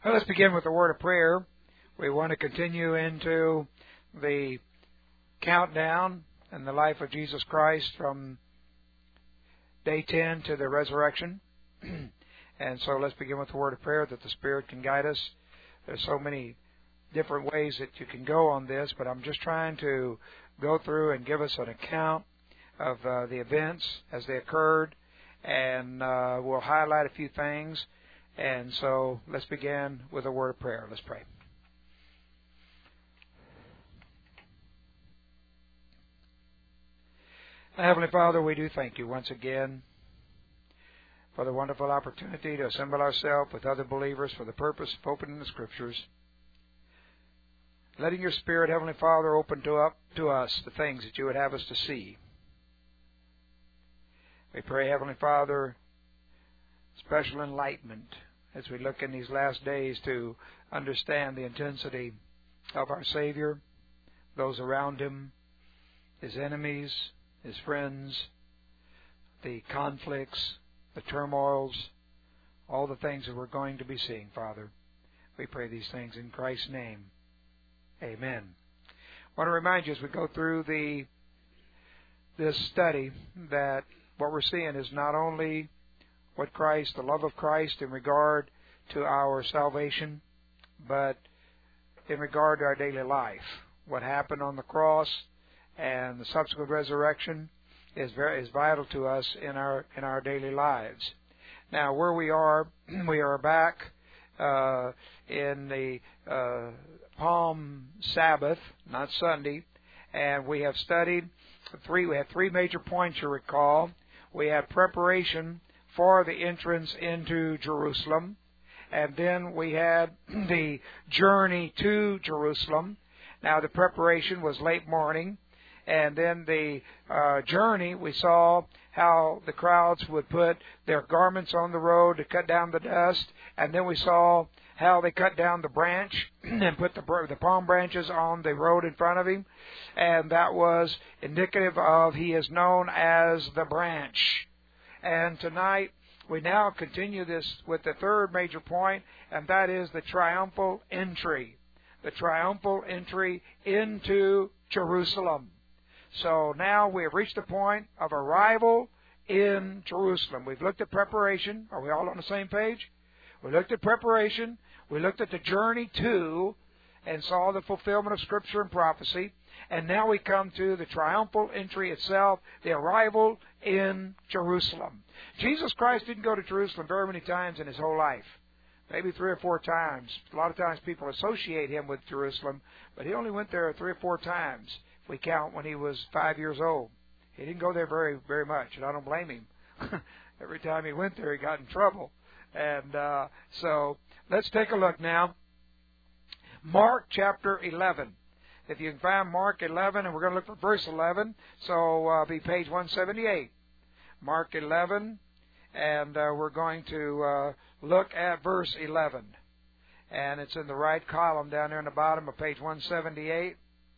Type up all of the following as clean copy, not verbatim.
Well, let's begin with a word of prayer. We want to continue into the countdown in the life of Jesus Christ from day 10 to the resurrection. And so let's begin with a word of prayer that the Spirit can guide us. There's so many different ways that you can go on this, but I'm just trying to go through and give us an account of the events as they occurred, and we'll highlight a few things. And so let's begin with a word of prayer. Let's pray. Heavenly Father, we do thank you once again for the wonderful opportunity to assemble ourselves with other believers for the purpose of opening the Scriptures, letting your Spirit, Heavenly Father, open up to us the things that you would have us to see. We pray, Heavenly Father, special enlightenment as we look in these last days to understand the intensity of our Savior, those around him, his enemies, his friends, the conflicts, the turmoils, all the things that we're going to be seeing, Father. We pray these things in Christ's name. Amen. I want to remind you as we go through this study that what we're seeing is not only what Christ, the love of Christ in regard to our salvation, but in regard to our daily life. What happened on the cross and the subsequent resurrection is vital to us in our daily lives. Now, where we are back in the Palm Sabbath, not Sunday, and we have studied we had three major points you recall. We had preparation for the entrance into Jerusalem, and then we had the journey to Jerusalem. Now, the preparation was late morning, and then the journey, we saw how the crowds would put their garments on the road to cut down the dust, and then we saw how they cut down the branch and put the palm branches on the road in front of him, and that was indicative of he is known as the branch. And tonight, we now continue this with the third major point, and that is the triumphal entry. The triumphal entry into Jerusalem. So now we have reached the point of arrival in Jerusalem. We've looked at preparation. Are we all on the same page? We looked at preparation. We looked at the journey to and saw the fulfillment of Scripture and prophecy. And now we come to the triumphal entry itself, the arrival in Jerusalem. Jesus Christ didn't go to Jerusalem very many times in his whole life. Maybe 3 or 4 times. A lot of times people associate him with Jerusalem, but he only went there 3 or 4 times, if we count when he was 5 years old. He didn't go there very, very much, and I don't blame him. Every time he went there, he got in trouble. And so let's take a look now. Mark chapter 11. If you can find Mark 11, and we're going to look for verse 11, so be page 178. Mark 11, and we're going to look at verse 11. And it's in the right column down there in the bottom of page 178.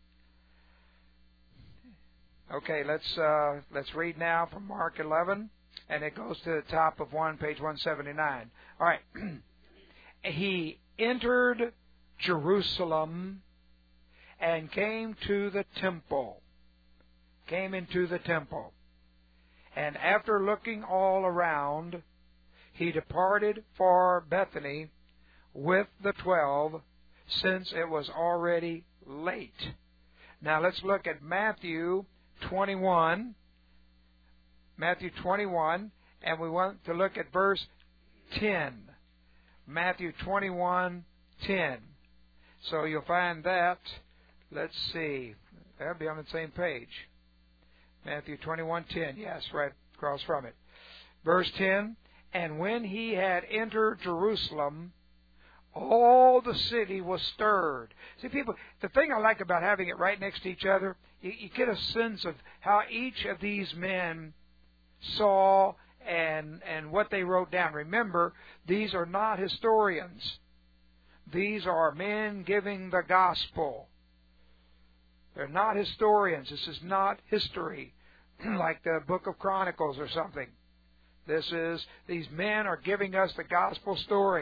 Okay, let's read now from Mark 11, and it goes to the top of page 179. All right. He entered Jerusalem and came to the temple. Came into the temple. And after looking all around, he departed for Bethany with the 12, since it was already late. Now let's look at Matthew 21. Matthew 21, and we want to look at verse 10. Matthew 21:10. So you'll find that. Let's see. That'll be on the same page. Matthew 21:10. Yes, right across from it. Verse 10. And when he had entered Jerusalem, all the city was stirred. See, people, the thing I like about having it right next to each other, you get a sense of how each of these men saw and what they wrote down. Remember, these are not historians. These are men giving the gospel. They're not historians. This is not history like the book of Chronicles or something. These men are giving us the gospel story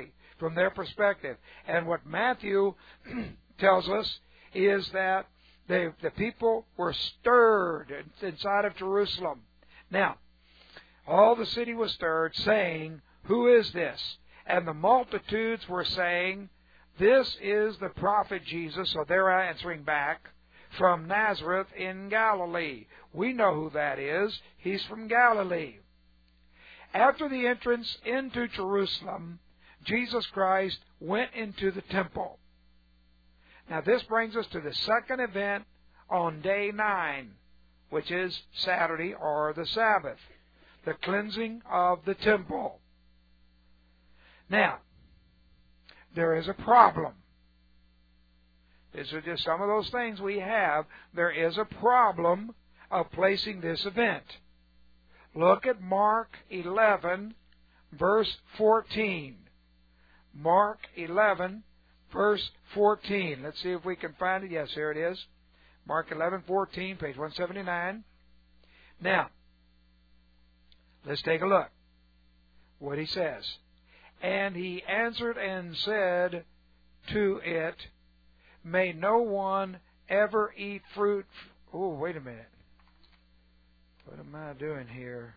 from their perspective. And what Matthew tells us is that the people were stirred inside of Jerusalem. Now, all the city was stirred, saying, "Who is this?" And the multitudes were saying, "This is the prophet Jesus." So they're answering back, "From Nazareth in Galilee." We know who that is. He's from Galilee. After the entrance into Jerusalem, Jesus Christ went into the temple. Now this brings us to the second event on day 9, which is Saturday or the Sabbath, the cleansing of the temple. Now, there is a problem. These are just some of those things we have. There is a problem of placing this event. Look at Mark 11, verse 14. Mark 11, verse 14. Let's see if we can find it. Yes, here it is. Mark 11:14, page 179. Now, let's take a look what he says. And he answered and said to it, "May no one ever eat fruit." Oh, wait a minute. What am I doing here?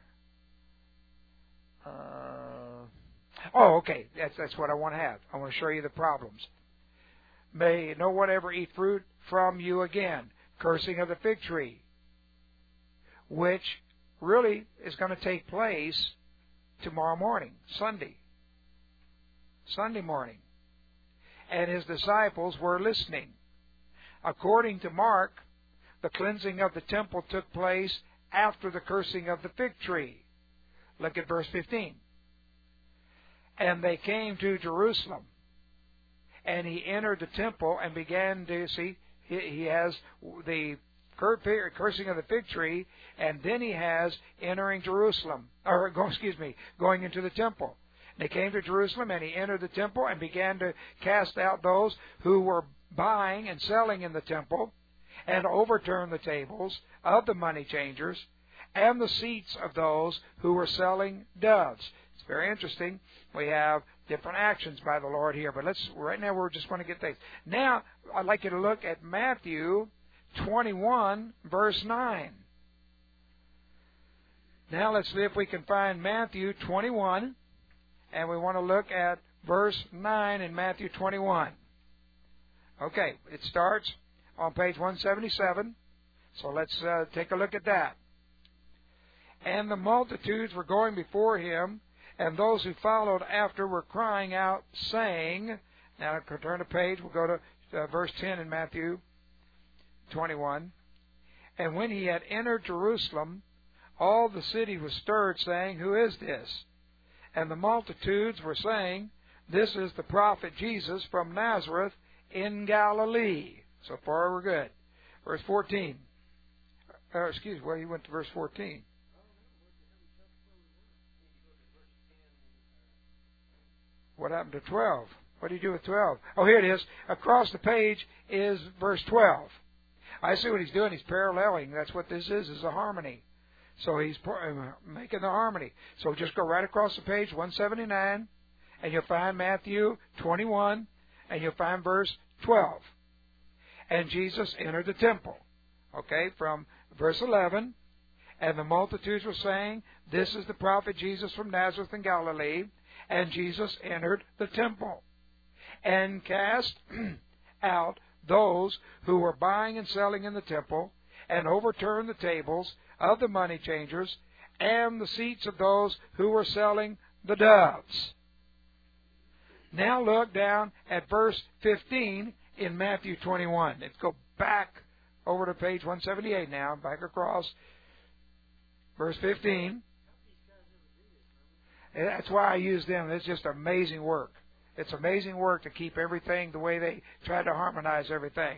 Okay. That's what I want to have. I want to show you the problems. "May no one ever eat fruit from you again." Cursing of the fig tree, which really is going to take place tomorrow morning, Sunday morning. And his disciples were listening. According to Mark, the cleansing of the temple took place after the cursing of the fig tree. Look at verse 15. "And they came to Jerusalem, and he entered the temple and began to see." He has the cursing of the fig tree, and then he has entering Jerusalem, going into the temple. And he came to Jerusalem, and he entered the temple and began to cast out those who were buying and selling in the temple, and overturn the tables of the money changers and the seats of those who were selling doves. It's very interesting. We have different actions by the Lord here, but right now we're just going to get things. Now, I'd like you to look at Matthew 21, verse 9. Now, let's see if we can find Matthew 21, and we want to look at verse 9 in Matthew 21. Okay, it starts on page 177, so let's take a look at that. "And the multitudes were going before him, and those who followed after were crying out, saying," now turn the page, we'll go to verse 10 in Matthew 21. "And when he had entered Jerusalem, all the city was stirred, saying, 'Who is this?' And the multitudes were saying, 'This is the prophet Jesus from Nazareth in Galilee.'" So far we're good. Verse 14. He went to verse 14. What happened to 12? What do you do with 12? Oh, here it is. Across the page is verse 12. I see what he's doing. He's paralleling. That's what this is a harmony. So he's making the harmony. So just go right across the page, 179, and you'll find Matthew 21, and you'll find verse 12. "And Jesus entered the temple." Okay, from verse 11, "And the multitudes were saying, 'This is the prophet Jesus from Nazareth in Galilee.' And Jesus entered the temple, and cast out those who were buying and selling in the temple, and overturned the tables of the money changers, and the seats of those who were selling the doves." Now look down at verse 15 in Matthew 21. Let's go back over to page 178 now, back across. Verse 15. And that's why I use them. It's just amazing work. It's amazing work to keep everything the way they try to harmonize everything.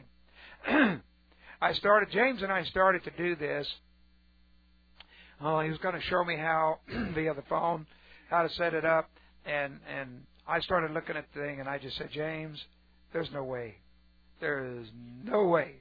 James and I started to do this. Oh, he was going to show me how, via the phone, how to set it up. And I started looking at the thing, and I just said, "James, there's no way. There is no way."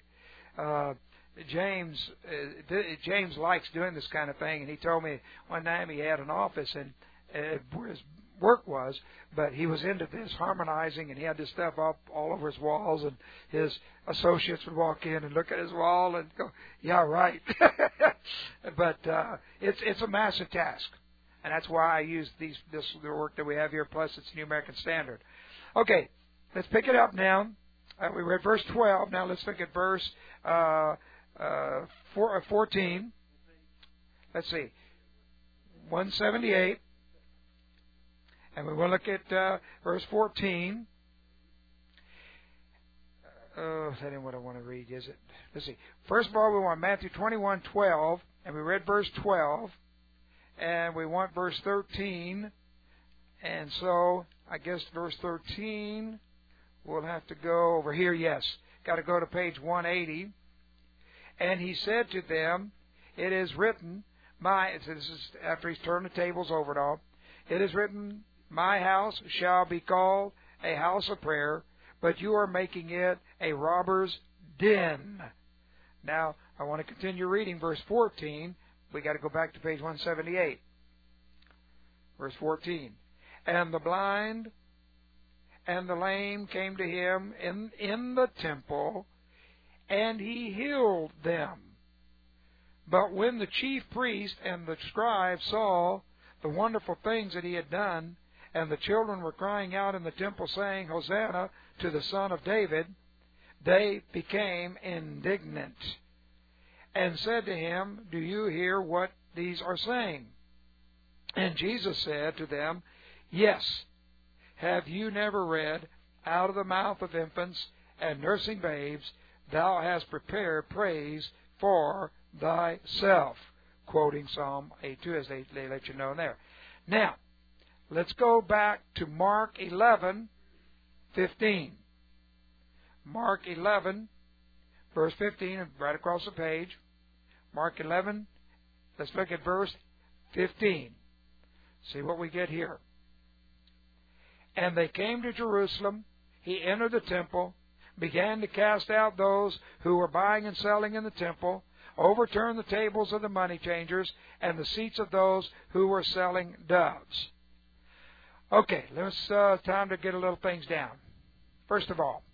James likes doing this kind of thing, and he told me one time he had an office, and work was, but he was into this harmonizing, and he had this stuff up all over his walls, and his associates would walk in and look at his wall and go, "Yeah, right." But it's a massive task, and that's why I use the work that we have here. Plus, it's the New American Standard. Okay, let's pick it up now. We read verse 12. Now let's look at verse 14. Let's see, 178. And we will look at verse 14. That ain't what I want to read, is it? Let's see. First of all, we want Matthew 21:12, and we read verse 12, and we want verse 13. And so, I guess verse 13, we'll have to go over here. Yes, got to go to page 180. And he said to them, "It is written, this is after he's turned the tables over and all. It is written, my house shall be called a house of prayer, but you are making it a robber's den." Now, I want to continue reading verse 14. We got to go back to page 178. Verse 14. "And the blind and the lame came to him in the temple, and he healed them. But when the chief priest and the scribes saw the wonderful things that he had done, and the children were crying out in the temple, saying, Hosanna to the Son of David, they became indignant, and said to him, Do you hear what these are saying? And Jesus said to them, Yes. Have you never read, Out of the mouth of infants and nursing babes, thou hast prepared praise for thyself? Quoting Psalm 8:2, as they let you know there. Now, let's go back to Mark 11:15. Mark 11, verse 15, right across the page. Mark 11, let's look at verse 15. See what we get here. "And they came to Jerusalem. He entered the temple, began to cast out those who were buying and selling in the temple, overturned the tables of the money changers and the seats of those who were selling doves." Okay, let's time to get a little things down. First of all,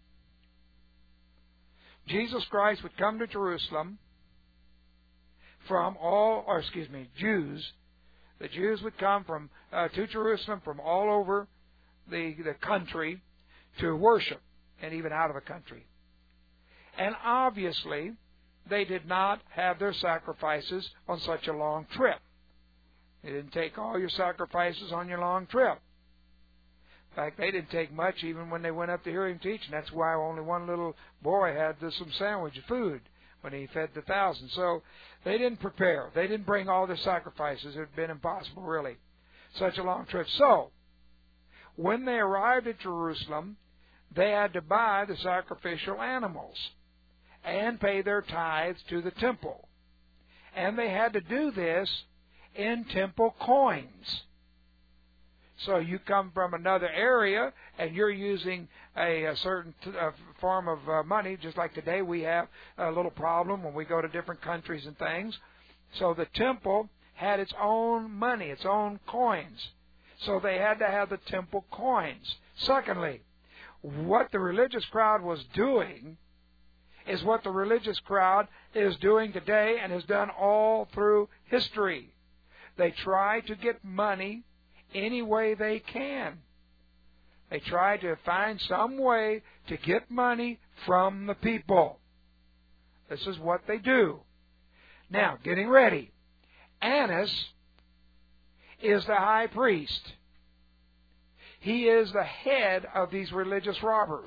Jesus Christ would come to Jerusalem from Jews. The Jews would come from to Jerusalem from all over the country to worship, and even out of the country. And obviously, they did not have their sacrifices on such a long trip. They didn't take all your sacrifices on your long trip. In fact, they didn't take much even when they went up to hear him teach, and that's why only one little boy had some sandwich of food when he fed the 1,000. So they didn't prepare. They didn't bring all their sacrifices. It would have been impossible, really, such a long trip. So when they arrived at Jerusalem, they had to buy the sacrificial animals and pay their tithes to the temple. And they had to do this in temple coins. So you come from another area and you're using a certain form of money, just like today we have a little problem when we go to different countries and things. So the temple had its own money, its own coins. So they had to have the temple coins. Secondly, what the religious crowd was doing is what the religious crowd is doing today and has done all through history. They try to get money any way they can. They try to find some way to get money from the people. This is what they do. Now, getting ready. Annas is the high priest. He is the head of these religious robbers.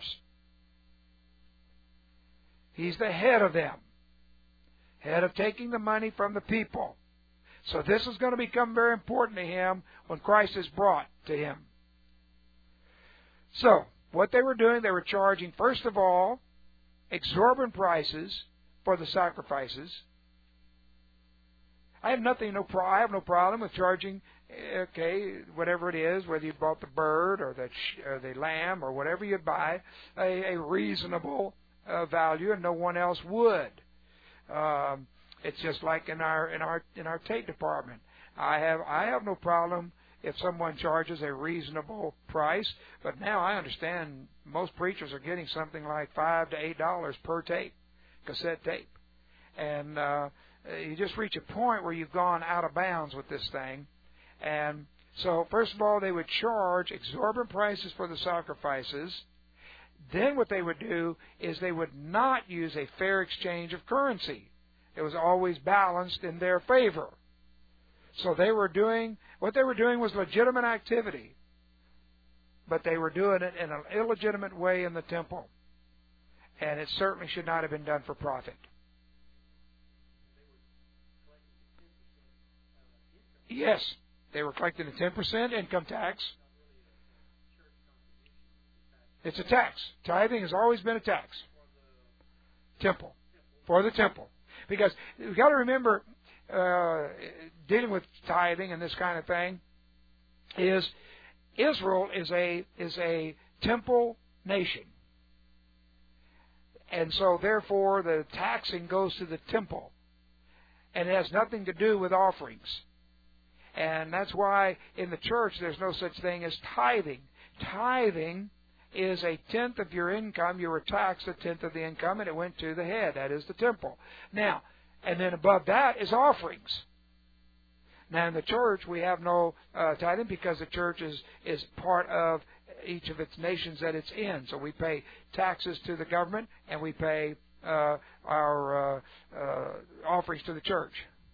He's the head of them. Head of taking the money from the people. So this is going to become very important to him when Christ is brought to him. So, what they were doing, they were charging, first of all, exorbitant prices for the sacrifices. I have no problem with charging, whatever it is, whether you bought the bird or the lamb or whatever you buy, a reasonable value, and no one else would. It's just like in our Tate department. I have no problem if someone charges a reasonable price. But now I understand most preachers are getting something like $5 to $8 per tape, cassette tape. And you just reach a point where you've gone out of bounds with this thing. And so, first of all, they would charge exorbitant prices for the sacrifices. Then what they would do is they would not use a fair exchange of currency. It was always balanced in their favor. So what they were doing was legitimate activity, but they were doing it in an illegitimate way in the temple. And it certainly should not have been done for profit. Yes, they were collecting a 10% income tax. It's a tax. Tithing has always been a tax. Temple. For the temple. Because we've got to remember, dealing with tithing and this kind of thing, is Israel is a temple nation. And so, therefore, the taxing goes to the temple. And it has nothing to do with offerings. And that's why in the church there's no such thing as tithing. Tithing is a tenth of your income. You were taxed a tenth of the income, and it went to the head. That is the temple. Now, and then above that is offerings. Now, in the church, we have no tithing because the church is part of each of its nations that it's in. So we pay taxes to the government, and we pay our offerings to the church.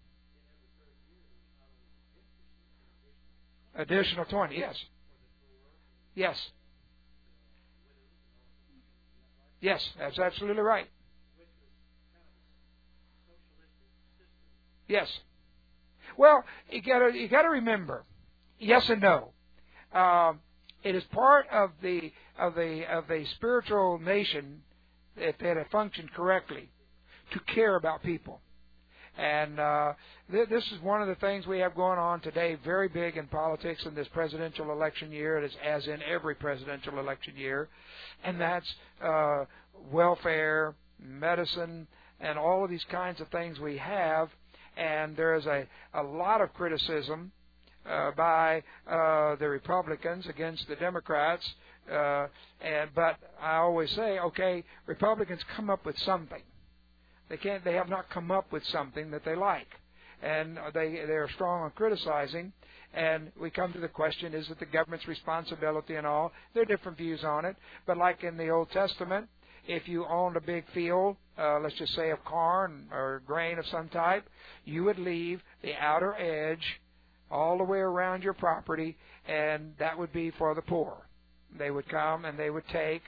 Additional 20, yes. Yes. Yes, that's absolutely right. Yes. Well, you got to remember, yes and no. It is part of a spiritual nation that had functioned correctly to care about people. And this is one of the things we have going on today, very big in politics in this presidential election year, as in every presidential election year, and that's welfare, medicine, and all of these kinds of things we have. And there is a lot of criticism by the Republicans against the Democrats. But I always say, okay, Republicans come up with something. They have not come up with something that they like. And they are strong on criticizing. And we come to the question, is it the government's responsibility and all? There are different views on it. But like in the Old Testament, if you owned a big field, let's just say of corn or grain of some type, you would leave the outer edge all the way around your property, and that would be for the poor. They would come and they would take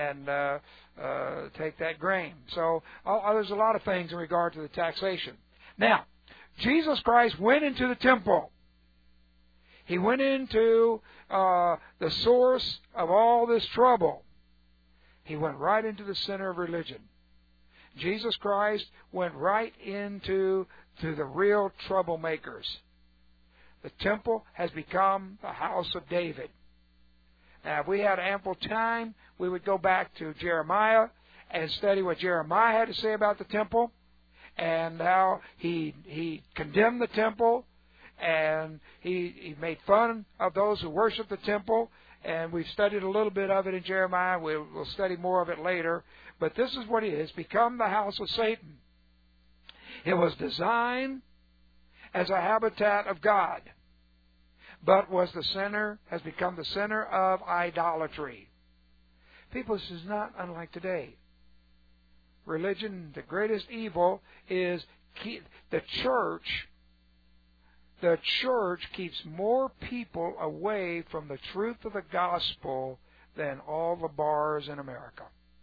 that grain. So there's a lot of things in regard to the taxation. Now, Jesus Christ went into the temple. He went into the source of all this trouble. He went right into the center of religion. Jesus Christ went right into the real troublemakers. The temple has become the house of David. Now, if we had ample time, we would go back to Jeremiah and study what Jeremiah had to say about the temple and how he condemned the temple and he made fun of those who worship the temple. And we've studied a little bit of it in Jeremiah. We'll study more of it later. But this is what it is. Become the house of Satan. It was designed as a habitat of God, but has become the center of idolatry. People, this is not unlike today. Religion, the greatest evil is the church. The church keeps more people away from the truth of the gospel than all the bars in America.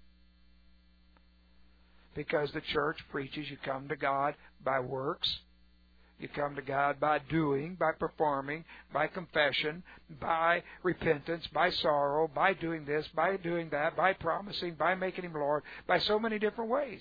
Because the church preaches you come to God by works, you come to God by doing, by performing, by confession, by repentance, by sorrow, by doing this, by doing that, by promising, by making Him Lord, by so many different ways.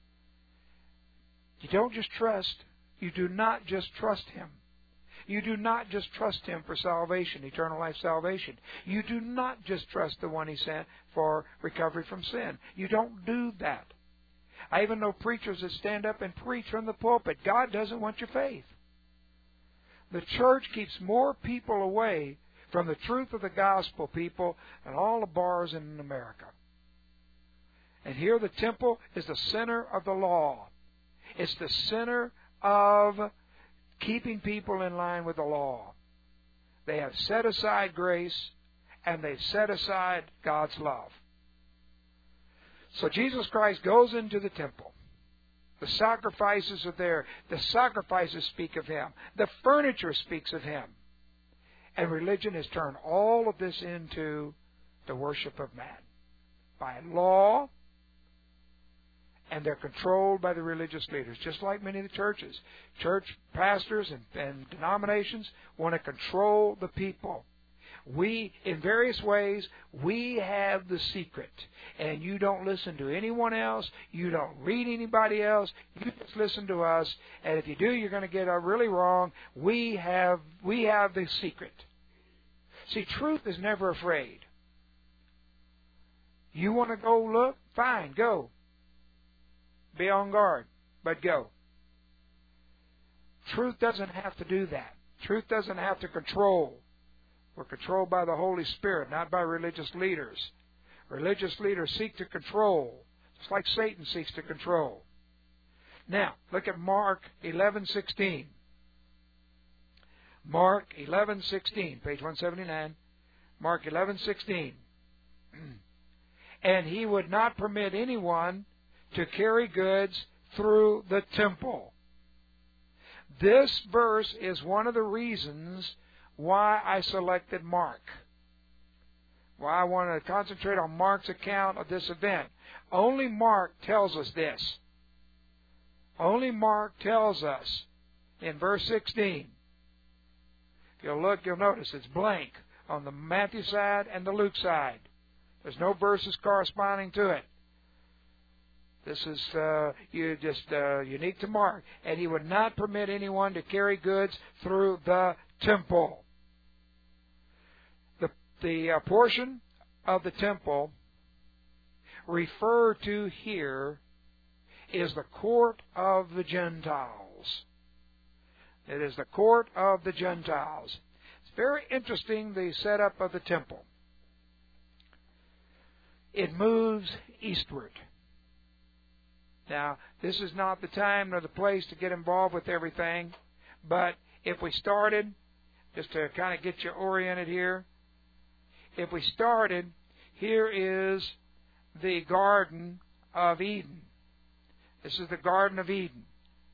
You don't just trust. You do not just trust Him. You do not just trust Him for salvation, eternal life salvation. You do not just trust the one He sent for recovery from sin. You don't do that. I even know preachers that stand up and preach from the pulpit. God doesn't want your faith. The church keeps more people away from the truth of the gospel, people, than all the bars in America. And here the temple is the center of the law. It's the center of keeping people in line with the law. They have set aside grace, and they've set aside God's love. So Jesus Christ goes into the temple. The sacrifices are there. The sacrifices speak of Him. The furniture speaks of Him. And religion has turned all of this into the worship of man. By law, and they're controlled by the religious leaders, just like many of the churches. Church pastors and denominations want to control the people. We, in various ways, we have the secret. And you don't listen to anyone else. You don't read anybody else. You just listen to us. And if you do, you're going to get it really wrong. We have the secret. See, truth is never afraid. You want to go look? Fine, go. Be on guard, but go. Truth doesn't have to do that. Truth doesn't have to control. We're controlled by the Holy Spirit, not by religious leaders. Religious leaders seek to control, just like Satan seeks to control. Now, look at Mark 11:16. Mark 11:16, page 179. Mark 11:16. And He would not permit anyone to carry goods through the temple. This verse is one of the reasons why I selected Mark. Why I want to concentrate on Mark's account of this event. Only Mark tells us this. Only Mark tells us in verse 16. If you'll look, you'll notice it's blank on the Matthew side and the Luke side. There's no verses corresponding to it. This is unique to Mark. And He would not permit anyone to carry goods through the temple. The portion of the temple referred to here is the court of the Gentiles. It is the court of the Gentiles. It's very interesting, the setup of the temple. It moves eastward. Now, this is not the time nor the place to get involved with everything, but if we started, just to kind of get you oriented here, if we started, here is the Garden of Eden. This is the Garden of Eden.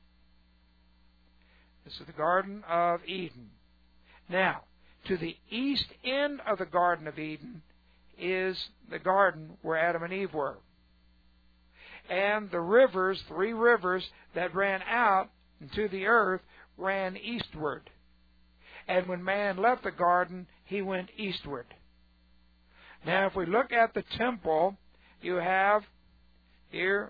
This is the Garden of Eden. Now, to the east end of the Garden of Eden is the garden where Adam and Eve were. And the rivers, 3 rivers that ran out into the earth, ran eastward. And when man left the garden, he went eastward. Now, if we look at the temple, you have here's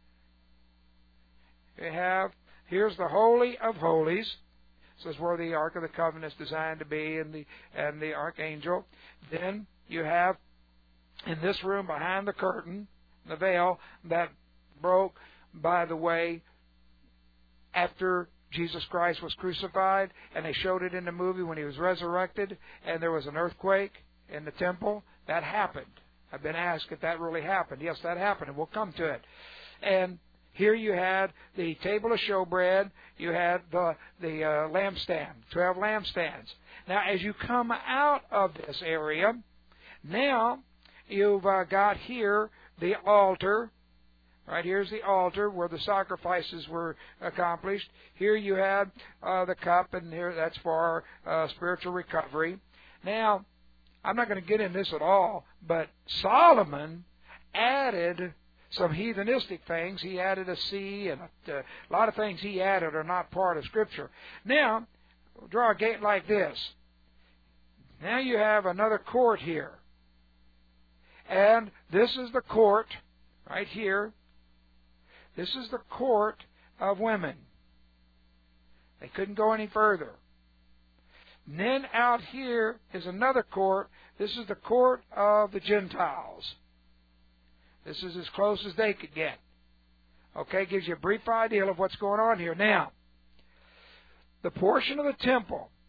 the Holy of Holies. This is where the Ark of the Covenant is designed to be, and the archangel. Then you have in this room behind the curtain, the veil that broke, by the way, after Jesus Christ was crucified, and they showed it in the movie when He was resurrected, and there was an earthquake in the temple. That happened. I've been asked if that really happened. Yes, that happened, and we'll come to it. And here you had the table of showbread. You had the lampstand, 12 lampstands. Now, as you come out of this area, now you've got here the altar. Right here's the altar where the sacrifices were accomplished. Here you had the cup, and here that's for spiritual recovery. Now, I'm not going to get in this at all, but Solomon added some heathenistic things. He added a sea, and a lot of things he added are not part of Scripture. Now, we'll draw a gate like this. Now you have another court here. And this is the court right here. This is the court of women. They couldn't go any further. And then out here is another court. This is the court of the Gentiles. This is as close as they could get. Okay, gives you a brief idea of what's going on here. Now, the portion of the temple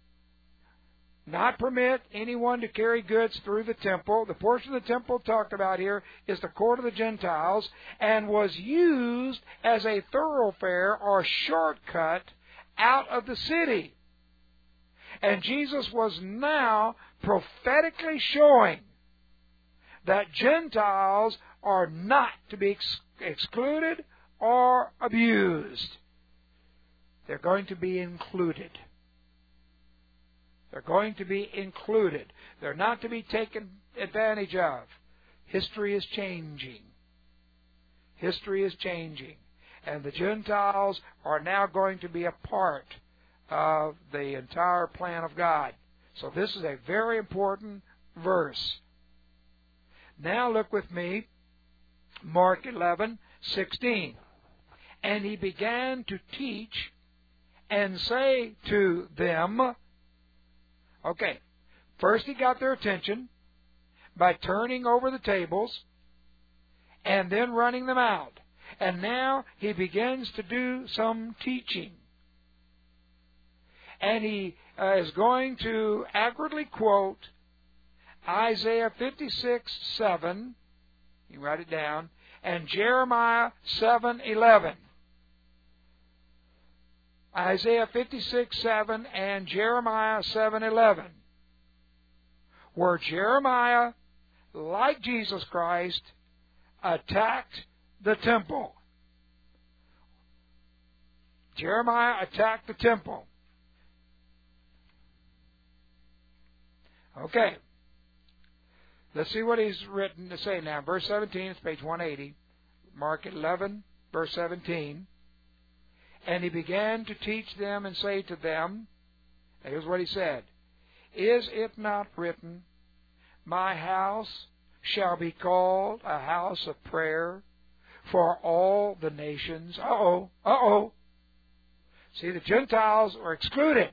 not permit anyone to carry goods through the temple. The portion of the temple talked about here is the court of the Gentiles, and was used as a thoroughfare or shortcut out of the city. And Jesus was now prophetically showing that Gentiles are not to be excluded or abused. They're going to be included. They're going to be included. They're not to be taken advantage of. History is changing. History is changing. And the Gentiles are now going to be a part of the entire plan of God. So this is a very important verse. Now look with me, Mark 11:16. And he began to teach and say to them, okay, first he got their attention by turning over the tables and then running them out. And now he begins to do some teaching. And he is going to accurately quote Isaiah 56:7, you write it down, and Jeremiah 7:11. Isaiah 56:7 and Jeremiah 7:11, where Jeremiah, like Jesus Christ, attacked the temple. Jeremiah attacked the temple. Okay. Let's see what he's written to say now. Verse 17, it's page 180. Mark 11, verse 17. And he began to teach them and say to them, here's what he said, is it not written, my house shall be called a house of prayer for all the nations? See, the Gentiles are excluded.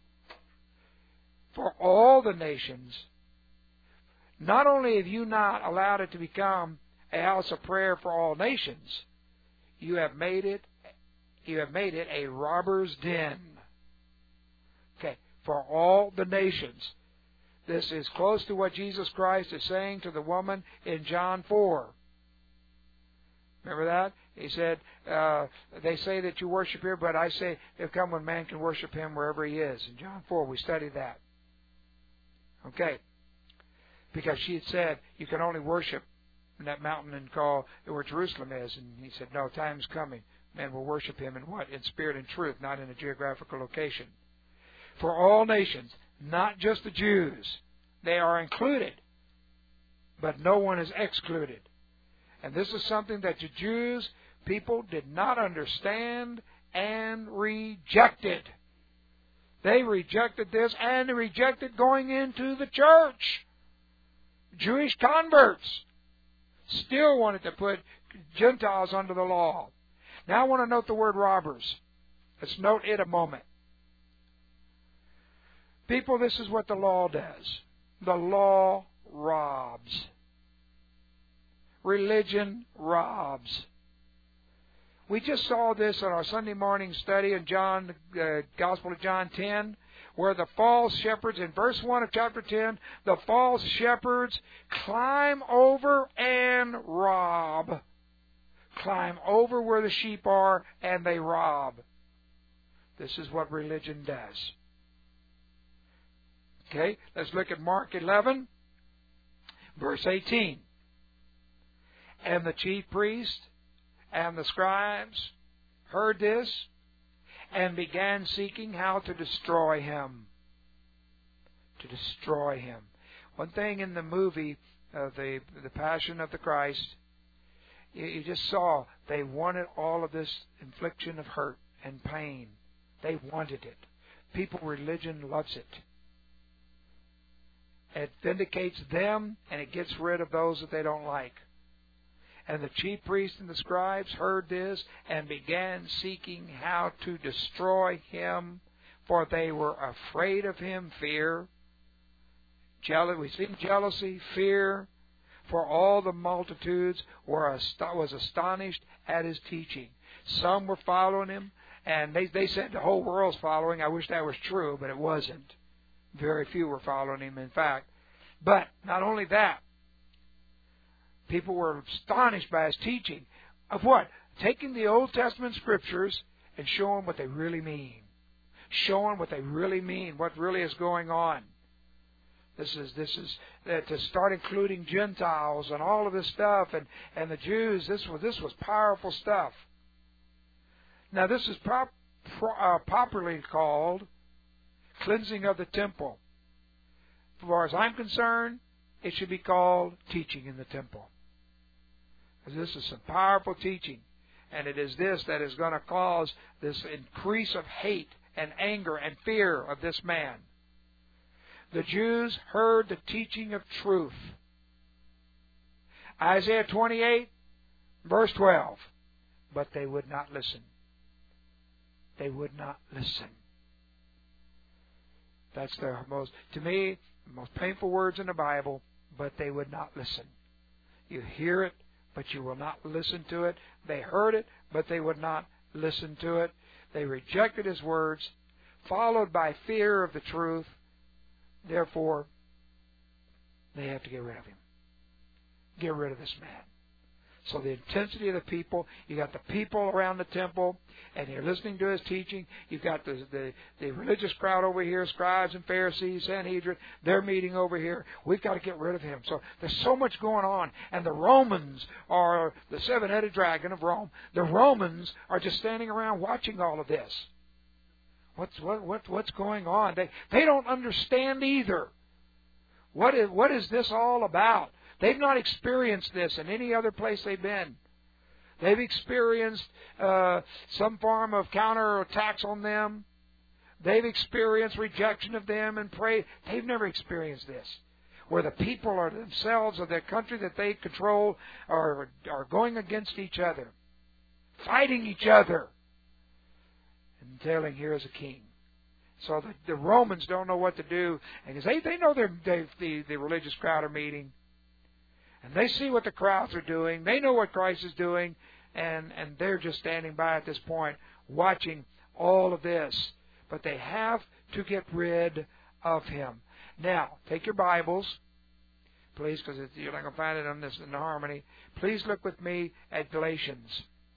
For all the nations. Not only have you not allowed it to become a house of prayer for all nations, you have made it a robber's den. Okay, for all the nations. This is close to what Jesus Christ is saying to the woman in John 4. Remember that? He said, they say that you worship here, but I say there'll come when man can worship him wherever he is. In John 4, we studied that. Okay. Because she had said, you can only worship in that mountain and call where Jerusalem is. And he said, no, time's coming. Man will worship him in what? In spirit and truth, not in a geographical location. For all nations, not just the Jews. They are included, but no one is excluded. And this is something that the Jews, people did not understand and rejected. They rejected this, and they rejected going into the church. Jewish converts still wanted to put Gentiles under the law. Now I want to note the word robbers. Let's note it a moment. People, this is what the law does. The law robs. Religion robs. We just saw this in our Sunday morning study in John, Gospel of John 10, where the false shepherds, in verse 1 of chapter 10, the false shepherds climb over and rob. Climb over where the sheep are and they rob. This is what religion does. Okay, let's look at Mark 11, verse 18. And the chief priest and the scribes heard this and began seeking how to destroy him. To destroy him. One thing in the movie, the Passion of the Christ, you just saw they wanted all of this infliction of hurt and pain. They wanted it. People, religion loves it. It vindicates them and it gets rid of those that they don't like. And the chief priests and the scribes heard this and began seeking how to destroy him, for they were afraid of him, fear. We see jealousy, fear, for all the multitudes was astonished at his teaching. Some were following him, and they said the whole world's following. I wish that was true, but it wasn't. Very few were following him, in fact. But not only that, people were astonished by his teaching of what? Taking the Old Testament scriptures and showing what they really mean. Showing what they really mean, what really is going on. This is to start including Gentiles and all of this stuff and the Jews. This was powerful stuff. Now this is popularly called cleansing of the temple. As far as I'm concerned, it should be called teaching in the temple. Because this is some powerful teaching. And it is this that is going to cause this increase of hate and anger and fear of this man. The Jews heard the teaching of truth. Isaiah 28, verse 12. But they would not listen. They would not listen. That's the most, to me, the most painful words in the Bible, but they would not listen. You hear it, but you will not listen to it. They heard it, but they would not listen to it. They rejected his words, followed by fear of the truth. Therefore, they have to get rid of him. Get rid of this man. So the intensity of the people, you got the people around the temple, and they're listening to his teaching. You've got the religious crowd over here, scribes and Pharisees, Sanhedrin, they're meeting over here. We've got to get rid of him. So there's so much going on. And the Romans are the seven-headed dragon of Rome. The Romans are just standing around watching all of this. What's going on? They don't understand either. What is this all about? They've not experienced this in any other place they've been. They've experienced some form of counterattacks on them. They've experienced rejection of them and pray. They've never experienced this, where the people are themselves of their country that they control are going against each other, fighting each other, and telling, here is a king. So the Romans don't know what to do, and because they know the religious crowd are meeting. And they see what the crowds are doing. They know what Christ is doing. And they're just standing by at this point, watching all of this. But they have to get rid of him. Now, take your Bibles, please, because you're not going to find it in the harmony. Please look with me at Galatians.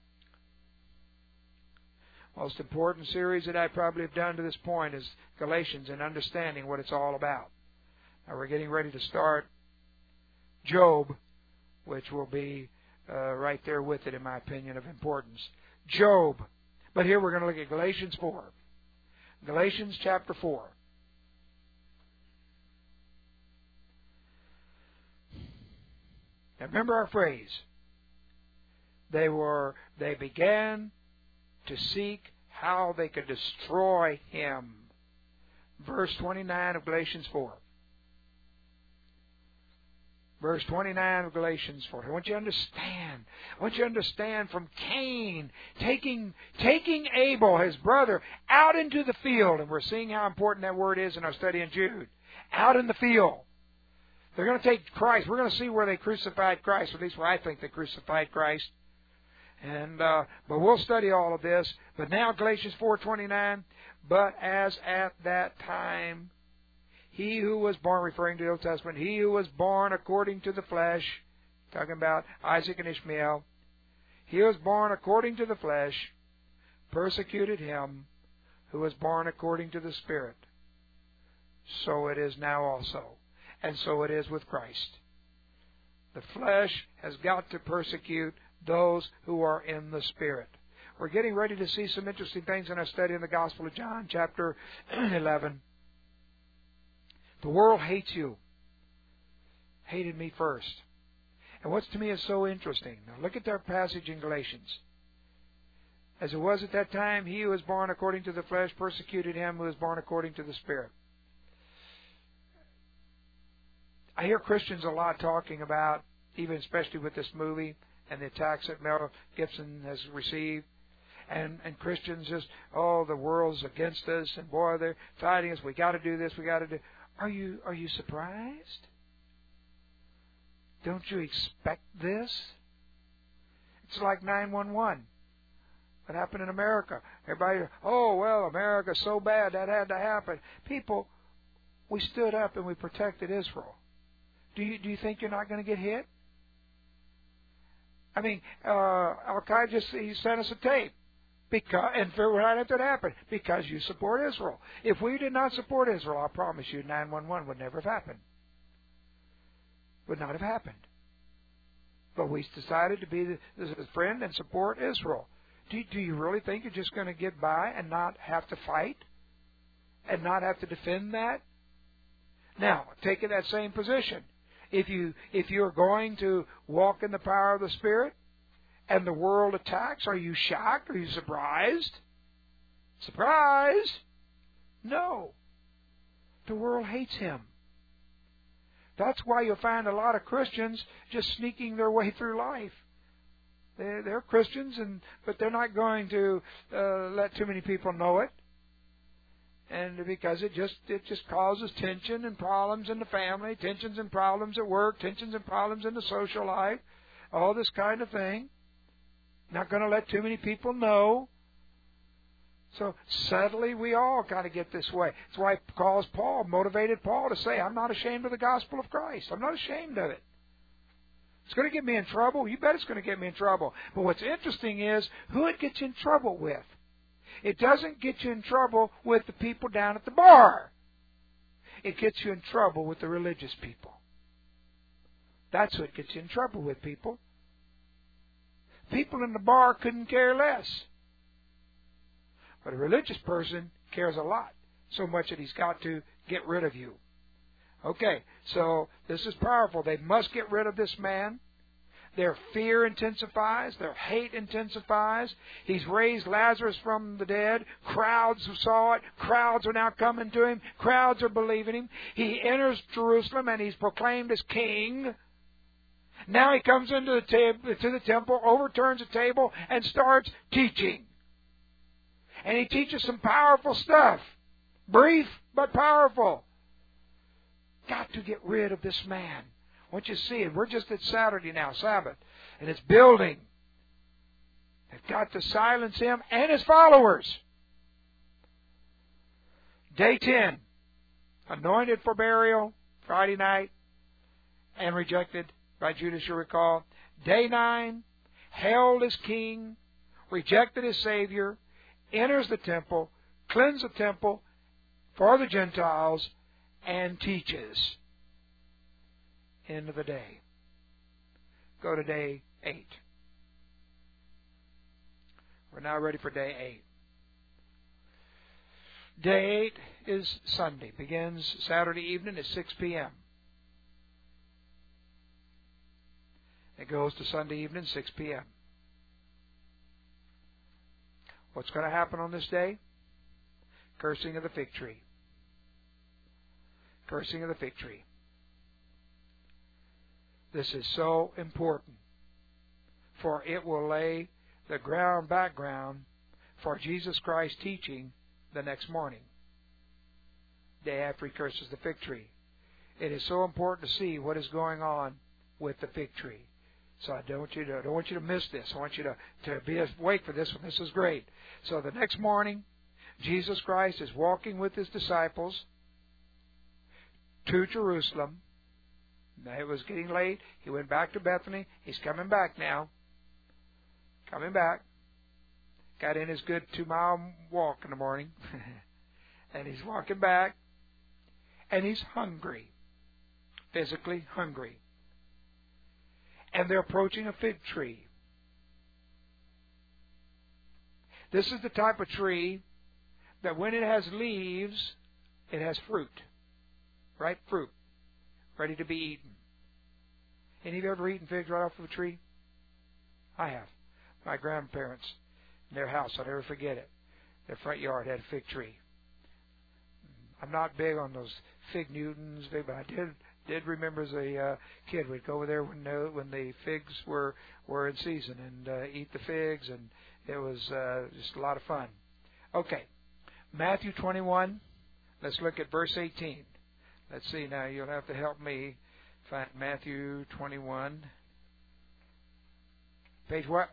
Most important series that I probably have done to this point is Galatians and understanding what it's all about. Now, we're getting ready to start Job, which will be right there with it, in my opinion, of importance. Job. But here we're going to look at Galatians 4. Galatians chapter 4. Now remember our phrase. They began to seek how they could destroy him. Verse 29 of Galatians 4. Verse 29 of Galatians 4. I want you to understand. I want you to understand from Cain taking Abel, his brother, out into the field. And we're seeing how important that word is in our study in Jude. Out in the field. They're going to take Christ. We're going to see where they crucified Christ. At least where I think they crucified Christ. And but we'll study all of this. But now Galatians 4:29. But as at that time, he who was born, referring to the Old Testament, he who was born according to the flesh, talking about Isaac and Ishmael, he who was born according to the flesh, persecuted him who was born according to the Spirit. So it is now also. And so it is with Christ. The flesh has got to persecute those who are in the Spirit. We're getting ready to see some interesting things in our study in the Gospel of John, chapter 11. The world hates you. Hated me first. And what's to me is so interesting. Now look at that passage in Galatians. As it was at that time, he who was born according to the flesh persecuted him who was born according to the Spirit. I hear Christians a lot talking about, even especially with this movie and the attacks that Mel Gibson has received. And Christians just, the world's against us, and boy, they're fighting us. We got to do this. We got to do. Are you surprised? Don't you expect this? It's like 911. What happened in America? Everybody, America's so bad that had to happen. People, we stood up and we protected Israel. Do you think you're not going to get hit? I mean, Al-Qaeda he sent us a tape. And right after that happened, because you support Israel. If we did not support Israel, I promise you 9/11 would never have happened. Would not have happened. But we decided to be the friend and support Israel. Do you really think you're just going to get by and not have to fight? And not have to defend that? Now, taking that same position, if you're going to walk in the power of the Spirit, and the world attacks, are you shocked? Are you surprised? Surprised? No. The world hates him. That's why you'll find a lot of Christians just sneaking their way through life. They're Christians, but they're not going to let too many people know it. And because it just causes tension and problems in the family, tensions and problems at work, tensions and problems in the social life, all this kind of thing. Not going to let too many people know. So subtly we all kind of get this way. That's why Paul motivated Paul to say, I'm not ashamed of the gospel of Christ. I'm not ashamed of it. It's going to get me in trouble. You bet it's going to get me in trouble. But what's interesting is who it gets you in trouble with. It doesn't get you in trouble with the people down at the bar. It gets you in trouble with the religious people. That's what gets you in trouble with, people. People in the bar couldn't care less. But a religious person cares a lot, so much that he's got to get rid of you. Okay, so this is powerful. They must get rid of this man. Their fear intensifies. Their hate intensifies. He's raised Lazarus from the dead. Crowds saw it. Crowds are now coming to him. Crowds are believing him. He enters Jerusalem and he's proclaimed as king. Now he comes into the temple, overturns the table, and starts teaching. And he teaches some powerful stuff. Brief, but powerful. Got to get rid of this man. I want you to see it. We're just at Saturday now, Sabbath. And it's building. They've got to silence him and his followers. Day 10. Anointed for burial, Friday night, and rejected by Judas, you recall. Day 9, held as king, rejected as Savior, enters the temple, cleanses the temple for the Gentiles, and teaches. End of the day. Go to day 8. We're now ready for day 8. Day 8 is Sunday. Begins Saturday evening at 6 p.m. It goes to Sunday evening, 6 p.m. What's going to happen on this day? Cursing of the fig tree. Cursing of the fig tree. This is so important, for it will lay the background for Jesus Christ's teaching the next morning, day after he curses the fig tree. It is so important to see what is going on with the fig tree. So I don't want you to miss this. I want you to be awake for this one. This is great. So the next morning, Jesus Christ is walking with his disciples to Jerusalem. Now, it was getting late. He went back to Bethany. He's coming back now. Coming back. Got in his good 2-mile walk in the morning. And he's walking back. And he's hungry. Physically hungry. And they're approaching a fig tree. This is the type of tree that when it has leaves, it has fruit. Right? Fruit. Ready to be eaten. Any of you ever eaten figs right off of a tree? I have. My grandparents, in their house, I'll never forget it. Their front yard had a fig tree. I'm not big on those fig Newtons, but I did remember as a kid we'd go over there when the figs were in season and eat the figs, and it was just a lot of fun. Okay, Matthew 21. Let's look at verse 18. Let's see now. You'll have to help me find Matthew 21. Page what?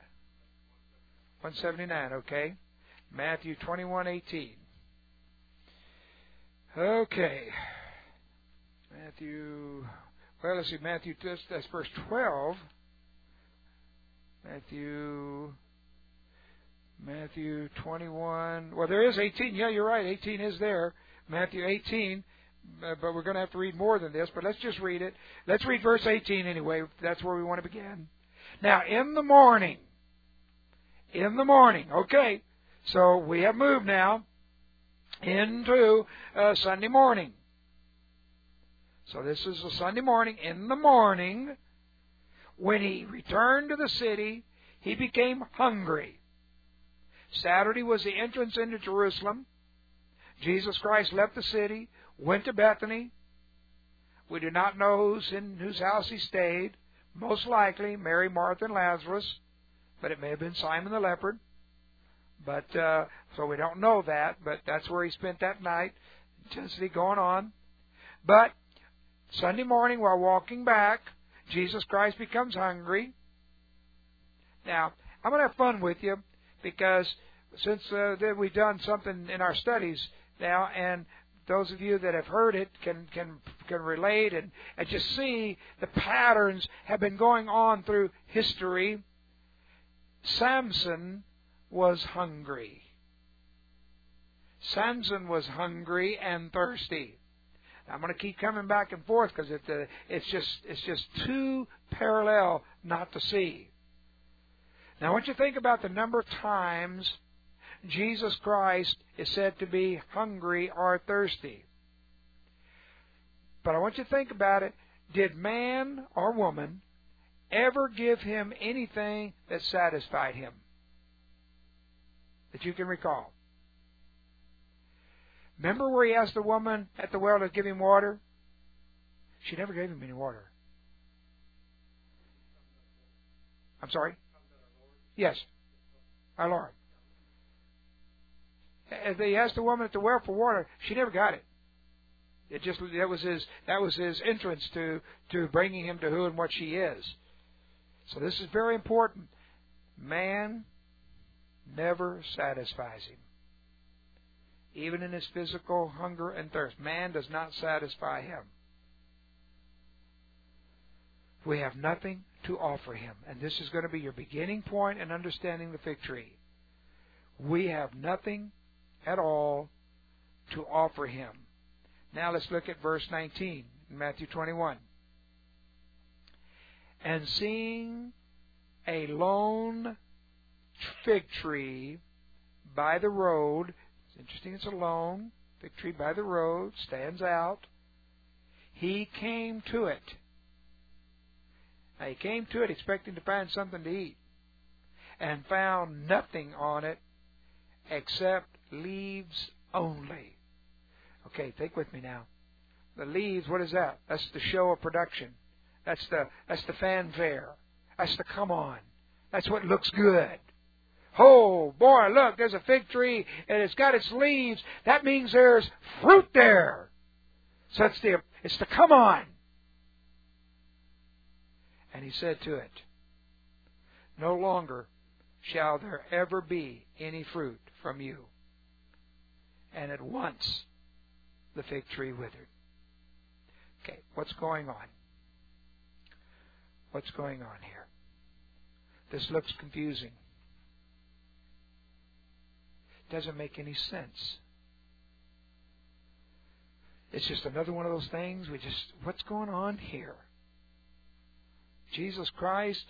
179. Okay, Matthew 21:18. Okay. Matthew, well, let's see, Matthew, that's verse 12. Matthew 21. Well, there is 18. Yeah, you're right. 18 is there. Matthew 18. But we're going to have to read more than this. But let's just read it. Let's read verse 18 anyway. That's where we want to begin. Now, in the morning. Okay. So we have moved now into Sunday morning. So this is a Sunday morning. In the morning, when he returned to the city, he became hungry. Saturday was the entrance into Jerusalem. Jesus Christ left the city, went to Bethany. We do not know in whose house he stayed. Most likely Mary, Martha, and Lazarus, but it may have been Simon the leper. But so we don't know that, but that's where he spent that night. Intensity going on. But Sunday morning, while walking back, Jesus Christ becomes hungry. Now, I'm going to have fun with you because since we've done something in our studies now, and those of you that have heard it can relate and just see the patterns have been going on through history. Samson was hungry. Samson was hungry and thirsty. I'm going to keep coming back and forth because it's just too parallel not to see. Now, I want you to think about the number of times Jesus Christ is said to be hungry or thirsty. But I want you to think about it. Did man or woman ever give him anything that satisfied him that you can recall? Remember where he asked the woman at the well to give him water? She never gave him any water. I'm sorry? Yes. Our Lord. As he asked the woman at the well for water, she never got it. That was his entrance to bringing him to who and what she is. So this is very important. Man never satisfies him. Even in his physical hunger and thirst, man does not satisfy him. We have nothing to offer him. And this is going to be your beginning point in understanding the fig tree. We have nothing at all to offer him. Now let's look at verse 19 in Matthew 21. And seeing a lone fig tree by the road, it's interesting it's a lone fig tree by the road, stands out, he came to it. Now he came to it expecting to find something to eat, and found nothing on it except leaves only. Okay, think with me now. The leaves, what is that? That's the show of production. That's the fanfare. That's the come on. That's what looks good. Oh, boy, look, there's a fig tree, and it's got its leaves. That means there's fruit there. So it's the come on. And he said to it, no longer shall there ever be any fruit from you. And at once the fig tree withered. Okay, what's going on? What's going on here? This looks confusing. Doesn't make any sense. It's just another one of those things. What's going on here? Jesus Christ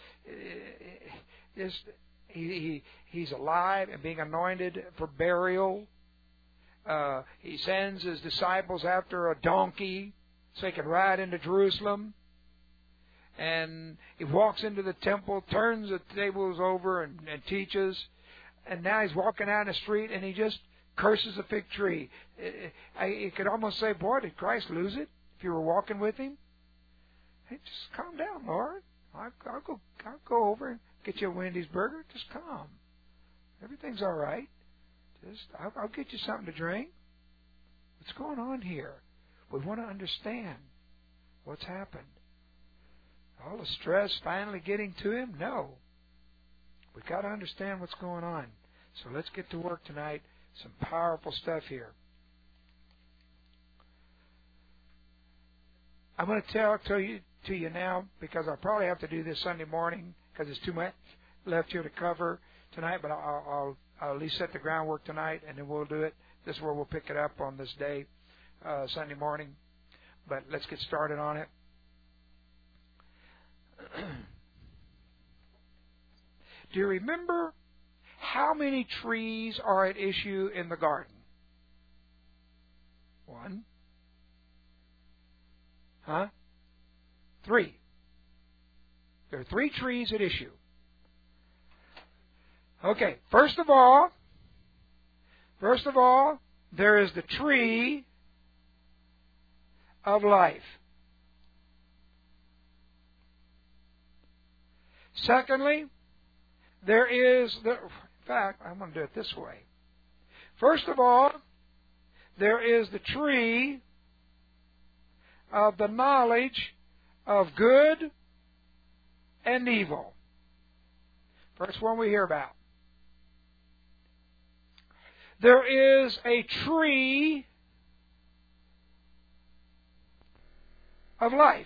he's alive and being anointed for burial. He sends his disciples after a donkey so he can ride into Jerusalem. And he walks into the temple, turns the tables over and teaches. And now he's walking out in the street and he just curses the fig tree. You could almost say, boy, did Christ lose it if you were walking with him? Hey, just calm down, Lord. I'll go over and get you a Wendy's burger. Just calm. Everything's all right. I'll get you something to drink. What's going on here? We want to understand what's happened. All the stress finally getting to him? No. We've got to understand what's going on. So let's get to work tonight. Some powerful stuff here. I'm going to tell to you now, because I'll probably have to do this Sunday morning because there's too much left here to cover tonight, but I'll at least set the groundwork tonight, and then we'll do it. This is where we'll pick it up on this day, Sunday morning. But let's get started on it. Do you remember how many trees are at issue in the garden? 1. 3. There are 3 trees at issue. Okay, first of all, there is the tree of life. Secondly, there is in fact, I'm going to do it this way. First of all, there is the tree of the knowledge of good and evil. First one we hear about. There is a tree of life.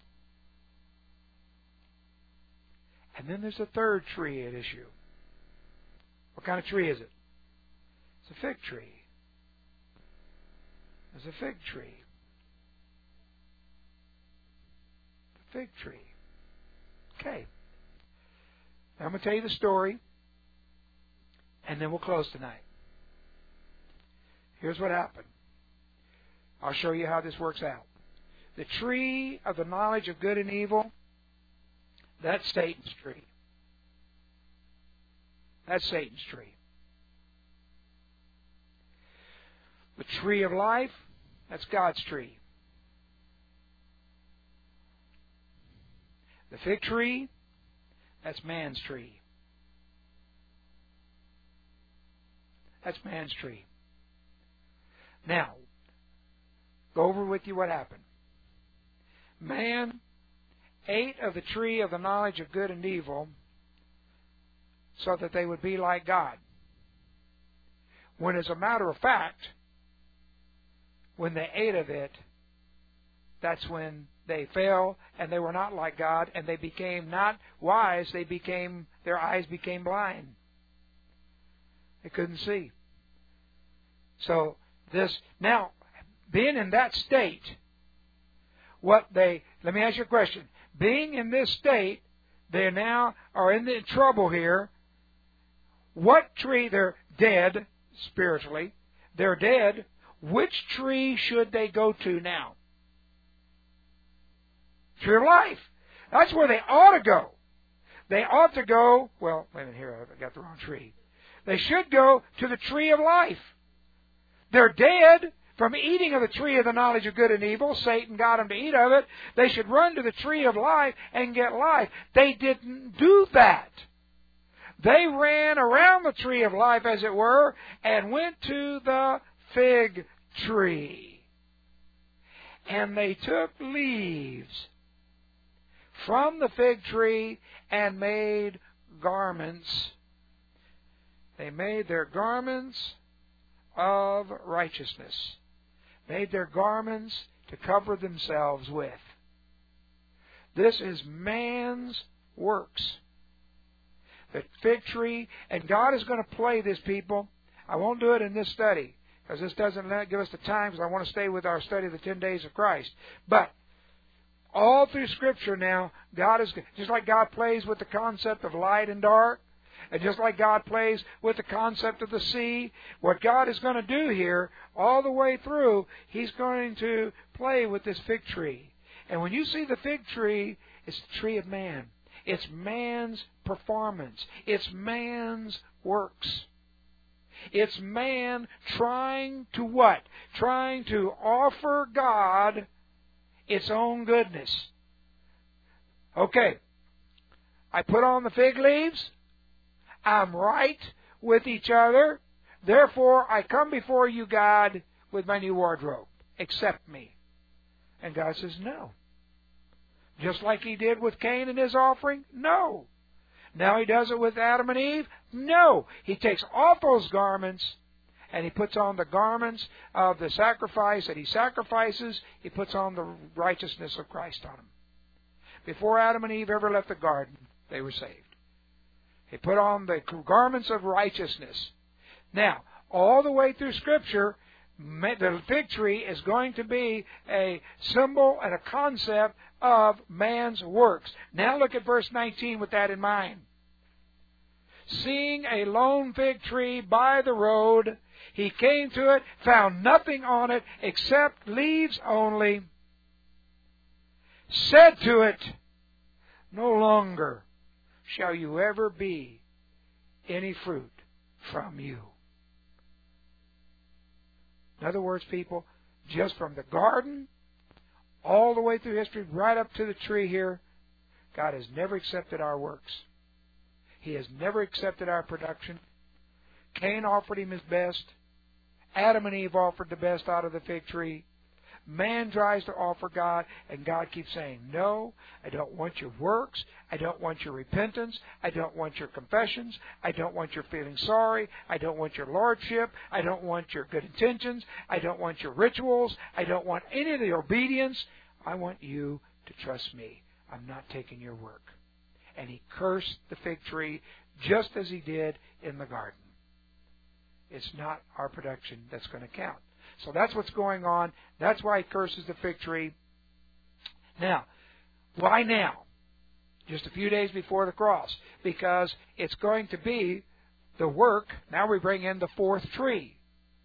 And then there's a third tree at issue. What kind of tree is it? It's a fig tree. There's a fig tree. The fig tree. Okay. Now I'm going to tell you the story, and then we'll close tonight. Here's what happened. I'll show you how this works out. The tree of the knowledge of good and evil, that's Satan's tree. That's Satan's tree. The tree of life, that's God's tree. The fig tree, that's man's tree. That's man's tree. Now, go over with you what happened. Man ate of the tree of the knowledge of good and evil so that they would be like God. When, as a matter of fact, when they ate of it, that's when they fell and they were not like God, and they became not wise, their eyes became blind. They couldn't see. So now, being in that state, let me ask you a question. Being in this state, they now are in the trouble here. What tree? They're dead spiritually. They're dead. Which tree should they go to now? Tree of life. That's where they ought to go. They ought to go, well, wait a minute, here, I got the wrong tree. They should go to the tree of life. They're dead from eating of the tree of the knowledge of good and evil. Satan got them to eat of it. They should run to the tree of life and get life. They didn't do that. They ran around the tree of life, as it were, and went to the fig tree. And they took leaves from the fig tree and made garments. They made their garments of righteousness. Made their garments to cover themselves with. This is man's works. The fig tree, and God is going to play this, people. I won't do it in this study, because this doesn't give us the time, because I want to stay with our study of the 10 days of Christ. But all through Scripture now, God is, just like God plays with the concept of light and dark, and just like God plays with the concept of the sea, what God is going to do here, all the way through, He's going to play with this fig tree. And when you see the fig tree, it's the tree of man. It's man's performance. It's man's works. It's man trying to what? Trying to offer God its own goodness. Okay, I put on the fig leaves. I'm right with each other. Therefore, I come before you, God, with my new wardrobe. Accept me. And God says, no. Just like He did with Cain and his offering? No. Now He does it with Adam and Eve? No. He takes off those garments and he puts on the garments of the sacrifice that he sacrifices. He puts on the righteousness of Christ on him. Before Adam and Eve ever left the garden, they were saved. He put on the garments of righteousness. Now, all the way through Scripture, the fig tree is going to be a symbol and a concept of man's works. Now look at verse 19 with that in mind. Seeing a lone fig tree by the road, he came to it, found nothing on it except leaves only, said to it, no longer shall you ever be any fruit from you. In other words, people, just from the garden all the way through history, right up to the tree here, God has never accepted our works. He has never accepted our production. Cain offered him his best. Adam and Eve offered the best out of the fig tree. Man tries to offer God, and God keeps saying, no, I don't want your works. I don't want your repentance. I don't want your confessions. I don't want your feeling sorry. I don't want your lordship. I don't want your good intentions. I don't want your rituals. I don't want any of the obedience. I want you to trust me. I'm not taking your work. And he cursed the fig tree just as he did in the garden. It's not our production that's going to count. So that's what's going on. That's why he curses the fig tree. Now, why now? Just a few days before the cross. Because it's going to be the work. Now we bring in the fourth tree.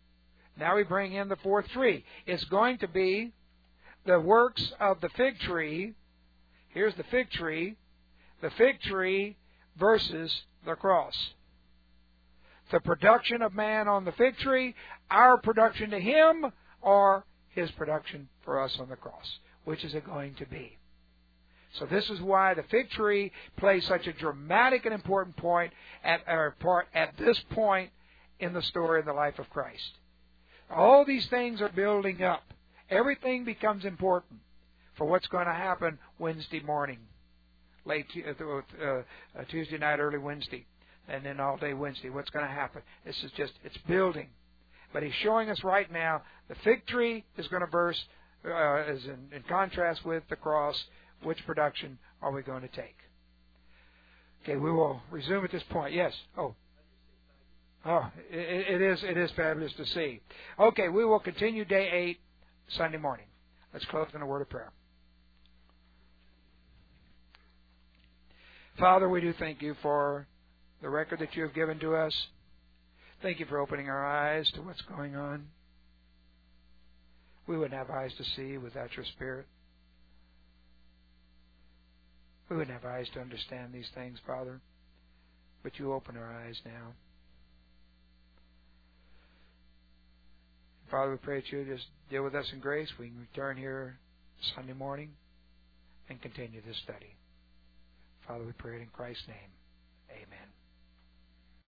It's going to be the works of the fig tree. Here's the fig tree. The fig tree versus the cross. The production of man on the fig tree, our production to him, or his production for us on the cross. Which is it going to be? So this is why the fig tree plays such a dramatic and important part at this point in the story of the life of Christ. All these things are building up. Everything becomes important for what's going to happen Wednesday morning, Tuesday night, early Wednesday. And then all day Wednesday, what's going to happen? This is just, it's building. But he's showing us right now, the fig tree is going to burst, is in contrast with the cross. Which production are we going to take? Okay, we will resume at this point. Yes. It is fabulous to see. Okay, we will continue day 8, Sunday morning. Let's close in a word of prayer. Father, we do thank you for the record that you have given to us. Thank you for opening our eyes to what's going on. We wouldn't have eyes to see without your Spirit. We wouldn't have eyes to understand these things, Father. But you open our eyes now. Father, we pray that you just deal with us in grace. We can return here Sunday morning and continue this study. Father, we pray it in Christ's name. Amen.